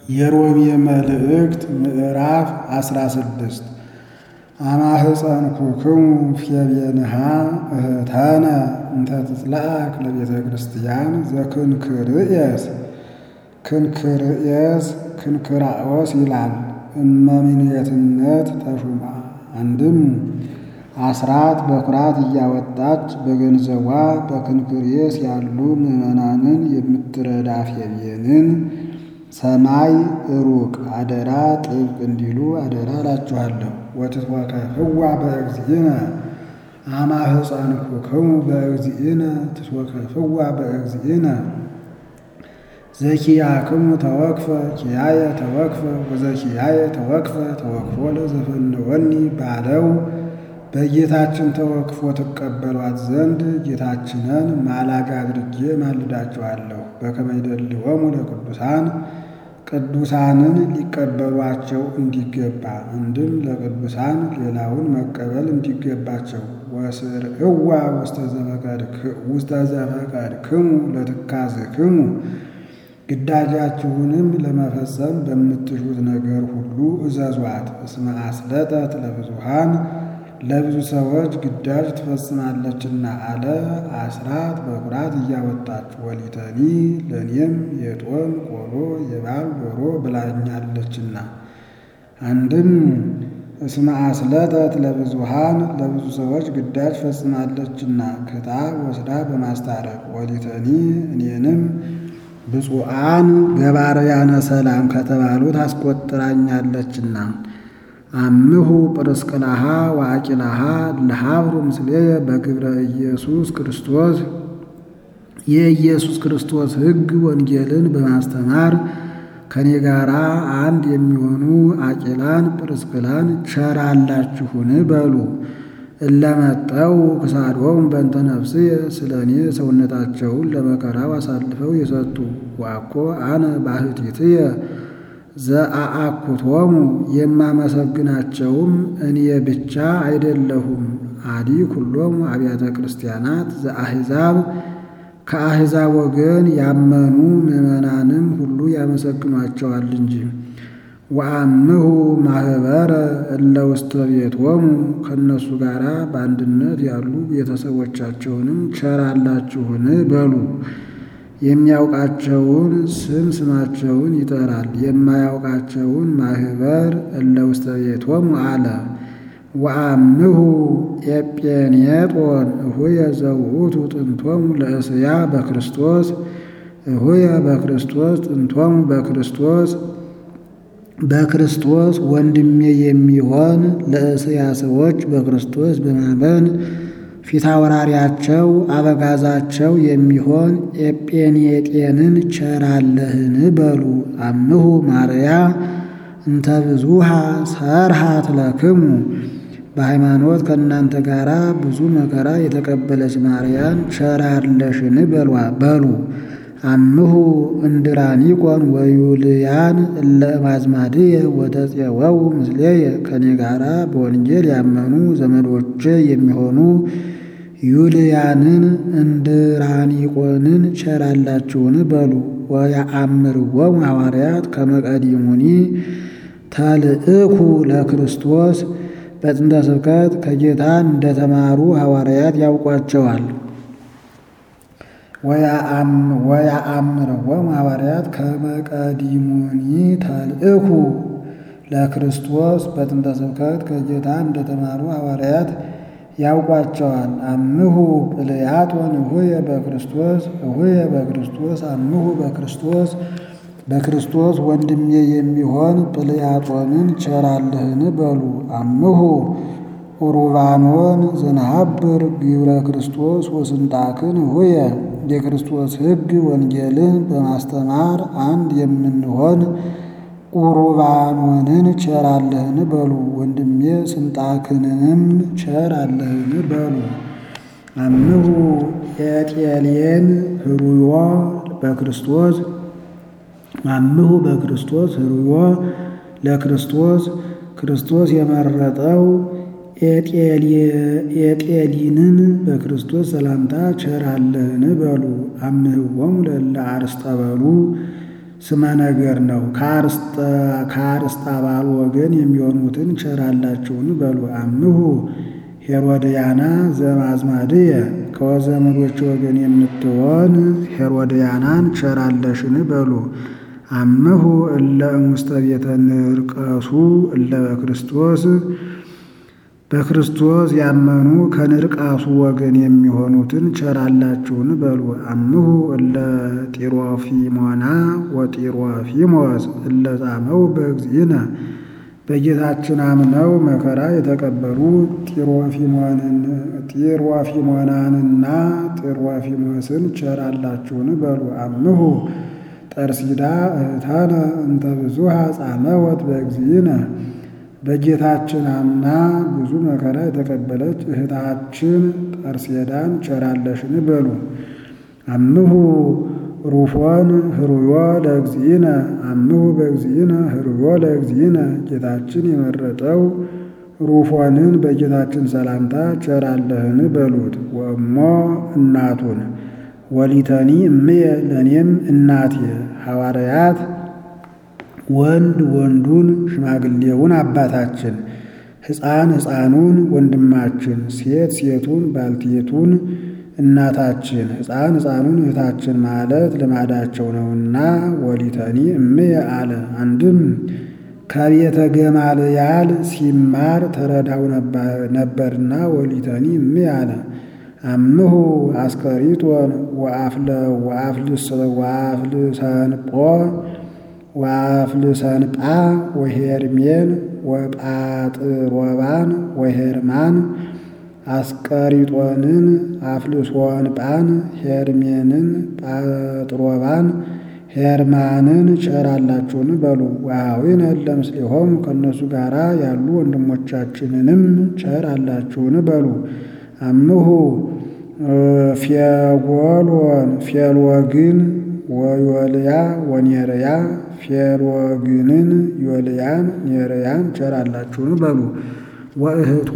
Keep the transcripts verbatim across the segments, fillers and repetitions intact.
የሮሜ መልእክት ምዕራፍ አስራ ስድስት አማህፀንኩክሙ ፌቤንሃ እህታነ እንተ ትጽላክ ለቤተ ክርስቲያን ዘክንክርኤስ ክንክርኤስ ክንክራኦስ ይላል። እመምኔትነት ተሹማ አንድም አስራት በኩራት እያወጣች በገንዘቧ በክንክርኤስ ያሉ ምዕመናንን የምትረዳ ፌቤንን ሰማይ ሩቅ አደራ ጥብቅ እንዲሉ አደራ እላችኋለሁ። ወትትወከፍዋ በእግዚእነ አማህፀንኩክሙ በእግዚእነ ትትወከፍዋ በእግዚእነ ዘኪያክሙ ተወክፈ ኪያየ ተወክፈ ወዘኪያየ ተወክፈ ተወክፎ ለዘፈነወኒ ባለው በጌታችን ተወክፎ ትቀበሏት ዘንድ ጌታችንን ማላግ አድርጌ ማልዳችኋለሁ። በከመ ይደልዎሙ ለቅዱሳን ቅዱሳንን ሊቀበሏቸው እንዲገባ አንድም ለቅዱሳን ሌላውን መቀበል እንዲገባቸው። ወስርዕዋ ውስተ ዘፈቀድክሙ ለትካዝክሙ ግዳጃችሁንም ለመፈጸም በምትሹት ነገር ሁሉ እዘዟት። እስመ አስለጠት ለብዙሃን ለብዙ ሰዎች ግዳጅ ትፈጽማለችና አለ። አስራት በኩራት እያወጣች ወሊተኒ ለእኔም የጦም ቆሎ የባል ዶሮ ብላኛለችና። አንድም እስመ አስለጠት ለብዙሃን ለብዙ ሰዎች ግዳጅ ፈጽማለችና ክታብ ወስዳ በማስታረቅ ወሊተኒ እኔንም ብፁዓን ገባርያነ ሰላም ከተባሉት አስቆጥራኛለችና። አምሁ ጵርስቅላሃ ወአቂላሃ ለሀብሩ ምስሌየ በግብረ ኢየሱስ ክርስቶስ የኢየሱስ ክርስቶስ ሕግ ወንጌልን በማስተማር ከኔ ጋራ አንድ የሚሆኑ አቂላን ጵርስቅላን ቸራላችሁን በሉ። እለመጠው ክሳዶም በእንተ ነፍስየ ስለ እኔ ሰውነታቸውን ለመከራው አሳልፈው የሰጡ ዋኮ አነ ባሕቲትየ ዘአአኩቶሙ የማመሰግናቸውም እኔ ብቻ አይደለሁም። አዲ ኩሎሙ አብያተ ክርስቲያናት ዘአሕዛብ ከአሕዛብ ወገን ያመኑ ምዕመናንም ሁሉ ያመሰግኗቸዋል እንጂ። ወአምሁ ማኅበረ እለ ውስተ ቤቶሙ ከእነሱ ጋር በአንድነት ያሉ ቤተሰቦቻቸውንም ቸራላችሁን በሉ። የሚያውቃቸውን ስም ስማቸውን ይጠራል፣ የማያውቃቸውን ማኅበር እለ ውስተ ቤቶሙ አለ። ወአምሁ ኤጴኔጦን እሁየ ዘውእቱ ጥንቶሙ ለእስያ በክርስቶስ እሁየ በክርስቶስ ጥንቶሙ በክርስቶስ በክርስቶስ ወንድሜ የሚሆን ለእስያ ሰዎች በክርስቶስ በማመን ፊታውራሪያቸው አበጋዛቸው የሚሆን ኤጴኔጤንን ቸራለህን በሉ። አምሁ ማርያ እንተ ብዙሃ ሰርሃት ለክሙ በሃይማኖት ከእናንተ ጋር ብዙ መከራ የተቀበለች ማርያን ቸራለሽን በሉ። አምሁ እንድራኒቆን ወዩልያን እለ እማዝማድየ ወተፄወው ምስሌየ ከኔ ጋራ በወንጌል ያመኑ ዘመዶቼ የሚሆኑ ዩልያንን እንድራኒቆንን ቸራላችሁን በሉ። ወያአምርዎሙ ሐዋርያት ከመ ቀዲሙኒ ተልእኩ ለክርስቶስ በጥንተ ስብከት ከጌታ እንደተማሩ ሐዋርያት ያውቋቸዋል። ወያአምርዎሙ ሐዋርያት ከመ ቀዲሙኒ ተልእኩ ለክርስቶስ በጥንተ ስብከት ከጌታ እንደተማሩ ሐዋርያት ያውቋቸዋል። አምሁ ጵልያጦን እሁየ በክርስቶስ እሁየ በክርስቶስ አምሁ በክርስቶስ በክርስቶስ ወንድሜ የሚሆን ጵልያጦንን ቸራለህን በሉ። አምሁ ኡሩባኖን ዘነሐብር ግብረ ክርስቶስ ወስንጣክን እሁየ የክርስቶስ ሕግ ወንጌልን በማስተማር አንድ የምንሆን ኡሩባኖንን ቸራለህን በሉ። ወንድሜ ስንጣክንንም ቸራለህን በሉ። አምሁ ኤጤሌን ህሩዮ በክርስቶስ አምሁ በክርስቶስ ህሩዮ ለክርስቶስ ክርስቶስ የመረጠው ኤጤሊንን በክርስቶስ ሰላምታ ቸራለህን በሉ። አምህዎሙ ለእለ አርስጠበሉ ስመ ነገር ነው። ከአርስጣባሉ ወገን የሚሆኑትን ቸራላችሁን በሉ። አምሁ ሄሮድያና ዘማዝማድየ ከወዘመዶች ወገን የምትሆን ሄሮድያናን ቸራለሽን በሉ። አምሁ እለ እሙስተ ቤተ ንርቀሱ እለ በክርስቶስ በክርስቶስ ያመኑ ከንርቃሱ ወገን የሚሆኑትን ቸራላችሁን በሉ። አምሁ እለ ጢሮፊሞና ወጢሮፊሞስ እለ ጻመው በእግዚእነ በጌታችን አምነው መከራ የተቀበሉ ጢሮፊሞናንና ጢሮፊሞስን ቸራላችሁን በሉ። አምሁ ጠርሲዳ እህታነ እንተ ብዙኃ ጻመወት በእግዚእነ በጌታችን አምና ብዙ መከራ የተቀበለች እህታችን ጠርሴዳን ቸራለሽን በሉ። አምሁ ሩፎን ህሩዮ ለእግዚእነ አምሁ በእግዚእነ ህሩዮ ለእግዚእነ ጌታችን የመረጠው ሩፎንን በጌታችን ሰላምታ ቸራለህን በሉት። ወእሞ እናቱን ወሊተኒ እምየ ለእኔም እናቴ ሐዋርያት ወንድ ወንዱን ሽማግሌውን አባታችን ሕፃን ሕፃኑን ወንድማችን ሴት ሴቱን ባልቴቱን እናታችን ሕፃን ሕፃኑን እህታችን ማለት ልማዳቸው ነውና ወሊተኒ እምየ አለ። አንድም ከቤተ ገማልያል ሲማር ተረዳው ነበርና ወሊተኒ እምየ አለ። አምሁ አስከሪቶን ወአፍልሰንጶ ወአፍልሰንጳ ወሄርሜን ወጳጥሮባን ወሄርማን አስቀሪጦንን አፍልሶንጳን ሄርሜንን ጳጥሮባን ሄርማንን ቸራላችሁን በሉ። ወአኀዊነ ለምስሌሆሙ ከእነሱ ጋር ያሉ ወንድሞቻችንንም ቸራላችሁን በሉ። አምሁ ፌጎሎን ፌልወግን ወዮልያ ወኔርያ ፌልወግንን ዮልያን ኔርያን ቸራላችሁን በሉ። ወእህቶ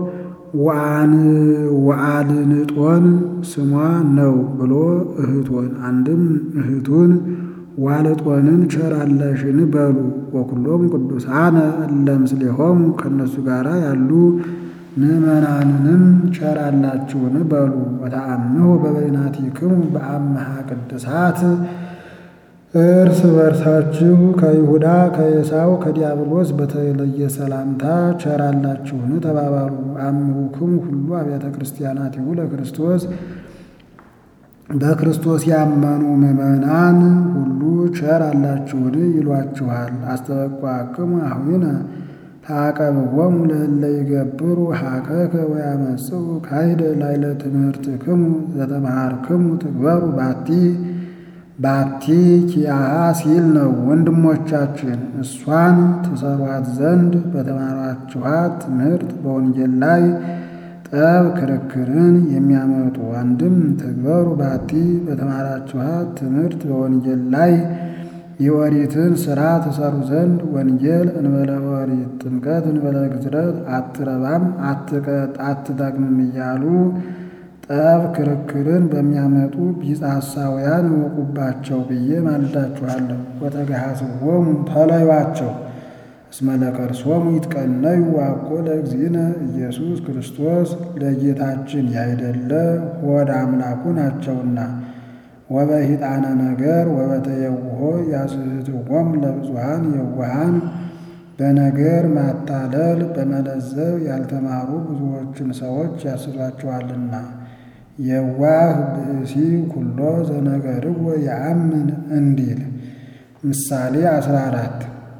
ወአልንጦን ስሟ ነው ብሎ እህቶን አንድም እህቱን ዋልጦንን ቸራለሽን በሉ። ወኩሎም ቅዱሳነ እለ ምስሌሆሙ ከእነሱ ጋር ያሉ ምእመናንንም ቸራላችሁን በሉ። ወተአምሁ በበይናቲክሙ በአምሃ ቅድሳት እርስ በርሳችሁ ከይሁዳ ከኤሳው ከዲያብሎስ በተለየ ሰላምታ ቸራላችሁን ተባባሉ። አምሁክሙ ሁሉ አብያተ ክርስቲያናቲሁ ለክርስቶስ በክርስቶስ ያመኑ ምእመናን ሁሉ ቸራላችሁን ይሏችኋል። አስተበቋክሙ አሁነ ታቀብዎሙ ለእለ ይገብሩ ሀከከ ወያመጽኡ ካይደ ላዕለ ትምህርትክሙ ዘተመሃርክሙ ትግበሩ ባቲ ባቲ ኪያሃ ሲል ነው። ወንድሞቻችን እሷን ትሰሯት ዘንድ በተማራችኋት ትምህርት በወንጌል ላይ ጠብ ክርክርን የሚያመጡ አንድም ትግበሩ ባቲ በተማራችኋት ትምህርት በወንጌል ላይ የኦሪትን ሥራ ትሰሩ ዘንድ ወንጌል እንበለ ኦሪት ጥምቀት እንበለ ግዝረት አትረባም አትጠቅምም እያሉ ጠብ ክርክርን በሚያመጡ ቢጸ ሐሳውያን እወቁባቸው ብዬ ማልዳችኋለሁ። ወተገሃስዎሙ ተለዩአቸው እስመ ለከርሶሙ ይትቀነዩ ዋኮ ለእግዚእነ ኢየሱስ ክርስቶስ ለጌታችን ያይደለ ሆድ አምላኩ ናቸውና። ወበሂጣነ ነገር ወበተየውሆ ያስሕትዎሙ ለብዙኃን የዋሃን በነገር ማታለል በመለዘብ ያልተማሩ ብዙዎችን ሰዎች ያስቷቸዋልና። የዋህ ብእሲ ኩሎ ዘነገርዎ ያአምን እንዲል ምሳሌ አስራ አራት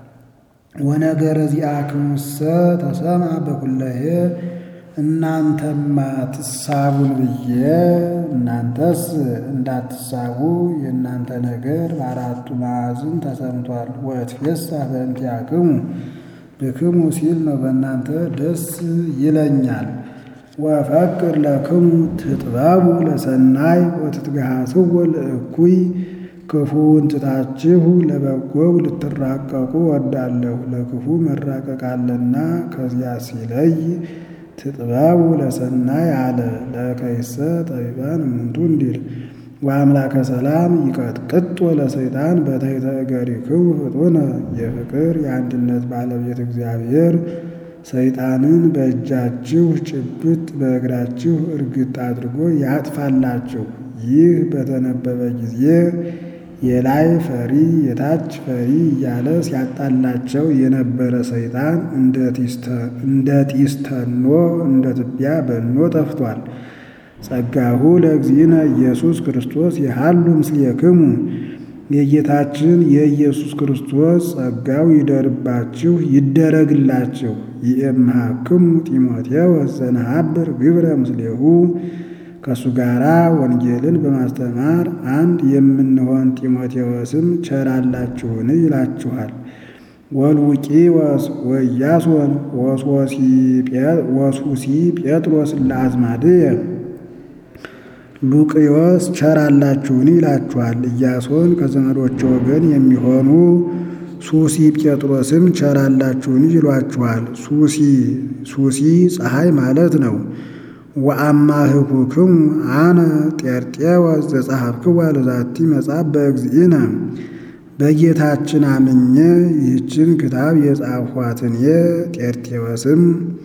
ወነገረ ዚአክሙሰ ተሰምዐ በኩለሄ እናንተማ ትሳቡን ብዬ እናንተስ እንዳትሳቡ የእናንተ ነገር በአራቱ ማዕዝን ተሰምቷል። ወእትፌሳህ በእንቲአክሙ ብክሙ ሲል ነው። በእናንተ ደስ ይለኛል። ወፈቅር ለክሙ ትጥበቡ ለሰናይ ወትትገሃስዎ ለእኩይ ክፉውን ትታችሁ ለበጎው ልትራቀቁ ወዳለሁ። ለክፉ መራቀቃለና ከዚያ ሲለይ ትጥበቡ ለሰናይ አለ። ለከይሰ ጠቢባን እሙንቱ እንዲል ወአምላከ ሰላም ይቀጥቅጦ ለሰይጣን በታሕተ እገሪክሙ ፍጡነ። የፍቅር የአንድነት ባለቤት እግዚአብሔር ሰይጣንን በእጃችሁ ጭብጥ በእግራችሁ እርግጥ አድርጎ ያጥፋላችሁ። ይህ በተነበበ ጊዜ የላይ ፈሪ የታች ፈሪ እያለ ሲያጣላቸው የነበረ ሰይጣን እንደ ጢስ ተኖ እንደ ትቢያ በኖ ጠፍቷል። ጸጋሁ ለእግዚእነ ኢየሱስ ክርስቶስ የሃሉ ምስሌክሙ። የጌታችን የኢየሱስ ክርስቶስ ጸጋው ይደርባችሁ ይደረግላችሁ። ይእምሃክሙ ጢሞቴዎስ ዘነሐብር ግብረ ምስሌሁ። ከእሱ ጋራ ወንጌልን በማስተማር አንድ የምንሆን ጢሞቴዎስም ቸራላችሁን ይላችኋል። ወሉቂዮስ ወኢያሶን ወሱሲ ጴጥሮስ ለአዝማድየ። ሉቂዮስ ቸራላችሁን ይላችኋል። ኢያሶን ከዘመዶች ወገን የሚሆኑ ሱሲ ጴጥሮስም ቸራላችሁን ይሏችኋል። ሱሲ ሱሲ ፀሐይ ማለት ነው። ወአማህኩክሙ አነ ጤርጤዎስ ዘጸሐፍክዋ ለዛቲ መጽሐፍ በእግዚእነ። በጌታችን አምኜ ይህችን ክታብ የጻፍኋት እኔ ጤርጤዎስም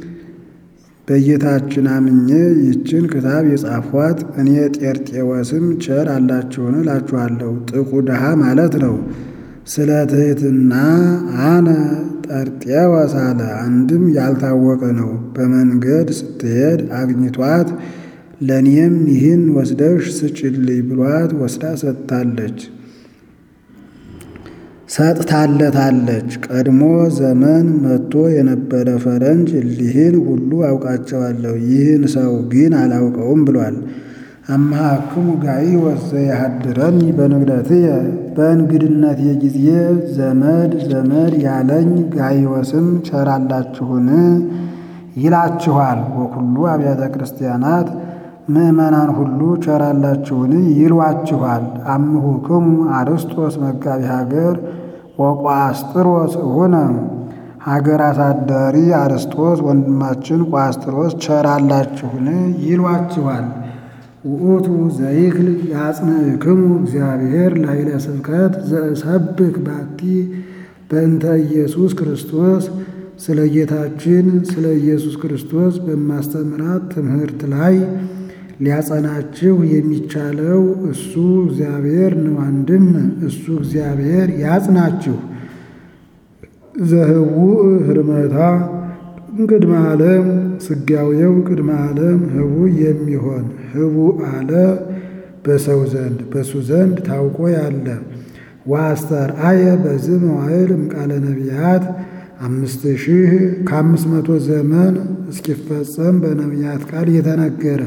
በጌታችን አምኜ ይህችን ክታብ የጻፍኋት እኔ ጤርጤዎስም ቸር አላችሁን እላችኋለሁ። ጥቁ ድሃ ማለት ነው። ስለ ትሕትና አነ ጠርጤዎስ አለ። አንድም ያልታወቀ ነው። በመንገድ ስትሄድ አግኝቷት ለእኔም ይህን ወስደሽ ስጭልኝ ብሏት ወስዳ ሰጥታለች ሰጥታለታለች። ቀድሞ ዘመን መጥቶ የነበረ ፈረንጅ እሊህን ሁሉ አውቃቸዋለሁ፣ ይህን ሰው ግን አላውቀውም ብሏል። አምሃክሙ ጋይዮስ ዘየሐድረኒ በንግደትየ። በእንግድነቴ ጊዜ ዘመድ ዘመድ ያለኝ ጋይዮስም ቸራላችሁን ይላችኋል። ወኩሉ አብያተ ክርስቲያናት ምእመናን ሁሉ ቸራላችሁን ይሏችኋል። አምሁክሙ አርስጦስ መጋቢ ሀገር ወቋስጥሮስ እሁነ። ሀገር አሳዳሪ አርስጦስ ወንድማችን ቋስጥሮስ ቸራላችሁን ይሏችኋል። ውእቱ ዘይክል ያጽንዕክሙ እግዚአብሔር ላዕለ ስብከት ዘእሰብክ ባቲ በእንተ ኢየሱስ ክርስቶስ። ስለ ጌታችን ስለ ኢየሱስ ክርስቶስ በማስተምራት ትምህርት ላይ ሊያጸናችሁ የሚቻለው እሱ እግዚአብሔር ነው። አንድም እሱ እግዚአብሔር ያጽናችሁ። ዘህቡእ ህርመታ ቅድመ ዓለም ስጋዌው ቅድመ ዓለም ህቡእ የሚሆን ህቡእ አለ በሰው ዘንድ በሱ ዘንድ ታውቆ ያለ። ወአስተርአየ በዚህ መዋዕል እምቃለ ነቢያት አምስት ሺህ ከአምስት መቶ ዘመን እስኪፈጸም በነቢያት ቃል የተነገረ።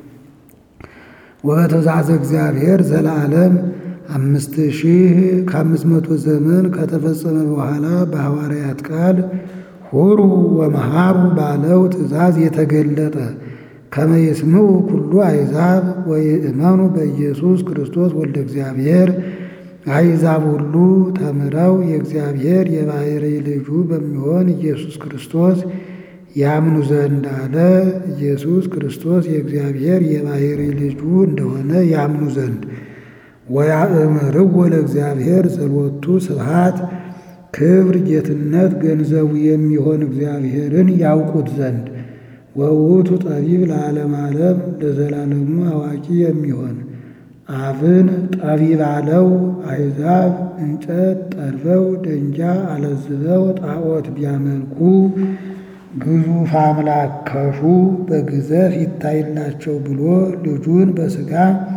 ወበትእዛዘ እግዚአብሔር ዘለዓለም አምስት ሺህ ከአምስት መቶ ዘመን ከተፈጸመ በኋላ በሐዋርያት ቃል ሁሩ ወመሃሩ ባለው ትእዛዝ የተገለጠ። ከመ ይስምዑ ኩሉ አሕዛብ ወይእመኑ በኢየሱስ ክርስቶስ ወልደ እግዚአብሔር። አሕዛብ ሁሉ ተምረው የእግዚአብሔር የባሕርይ ልጁ በሚሆን ኢየሱስ ክርስቶስ ያምኑ ዘንድ አለ። ኢየሱስ ክርስቶስ የእግዚአብሔር የባሕርይ ልጁ እንደሆነ ያምኑ ዘንድ። ወያእምርዎ ለእግዚአብሔር ዘሎቱ ስብሐት ክብር ጌትነት ገንዘቡ የሚሆን እግዚአብሔርን ያውቁት ዘንድ። ወውእቱ ጠቢብ ለዓለመ ዓለም ለዘላለሙ አዋቂ የሚሆን አብን ጠቢብ አለው። አሕዛብ እንጨት ጠርበው ደንጃ አለዝበው ጣዖት ቢያመልኩ ግዙፍ አምላክ ከሹ በግዘፍ ይታይላቸው ብሎ ልጁን በሥጋ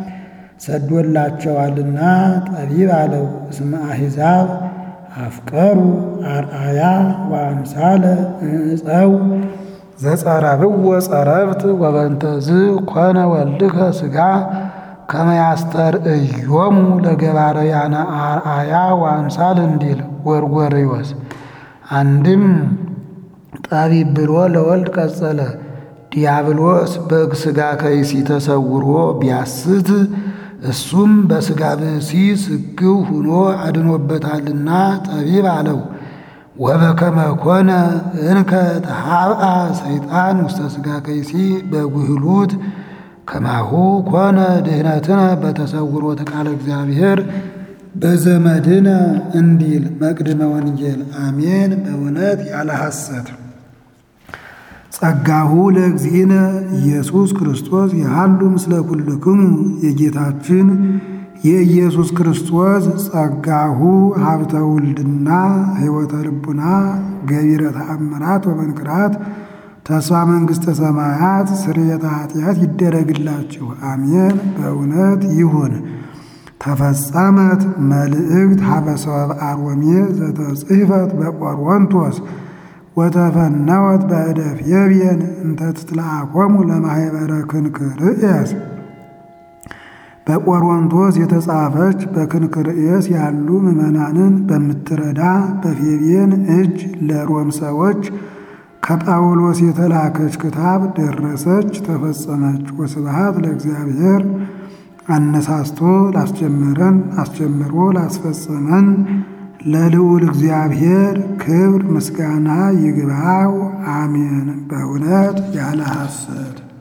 ሰዶላቸዋልና ጠቢብ አለው። እስመ አሕዛብ አፍቀሩ አርአያ ወአምሳለ እንዕፀው ዘጸረብዎ ጸረብት ወበንተዝ ኮነ ወልድከ ሥጋ ከመ ያስተርእዮሙ ለገባርያነ አርአያ ወአምሳል እንዲል ጎርጎርዮስ። አንድም ጠቢብ ብሎ ለወልድ ቀጸለ። ዲያብሎስ በግ ሥጋ ከይሲ ተሰውሮ ቢያስት እሱም በሥጋ ብእሲ ስግው ሁኖ አድኖበታልና ጠቢብ አለው። ወበከመ ኮነ እንከ ተሃብአ ሰይጣን ውስተ ሥጋ ከይሲ በጉህሉት ከማሁ ኮነ ድኅነትነ በተሰውሮተ ቃለ እግዚአብሔር በዘመድነ እንዲል መቅድመ ወንጌል። አሜን። በእውነት ያለ ሐሰት ጸጋሁ ለእግዚእነ ኢየሱስ ክርስቶስ ያሃሉ ምስለ ኩልክሙ የጌታችን የኢየሱስ ክርስቶስ ጸጋሁ ሀብተ ውልድና ሕይወተ ልቡና ገቢረ ተአምራት ወመንክራት ተስፋ መንግሥተ ሰማያት ስርየተ ኃጢአት ይደረግላችሁ። አሜን። በእውነት ይሁን። ተፈጸመት መልእክት ሀበ ሰብአ ሮሜ ዘተጽሕፈት በቆሮንቶስ ወተፈነወት በእደ ፌብየን እንተ ትትለአኮሙ ለማኅበረ ክንክርኤስ። በቆሮንቶስ የተጻፈች በክንክርኤስ ያሉ ምዕመናንን በምትረዳ በፌብየን እጅ ለሮም ሰዎች ከጳውሎስ የተላከች ክታብ ደረሰች፣ ተፈጸመች። ወስብሐት ለእግዚአብሔር አነሳስቶ ላስጀመረን አስጀምሮ ላስፈጸመን ለልዑል እግዚአብሔር ክብር ምስጋና ይግባው። አሜን። በእውነት ያለ ሐሰት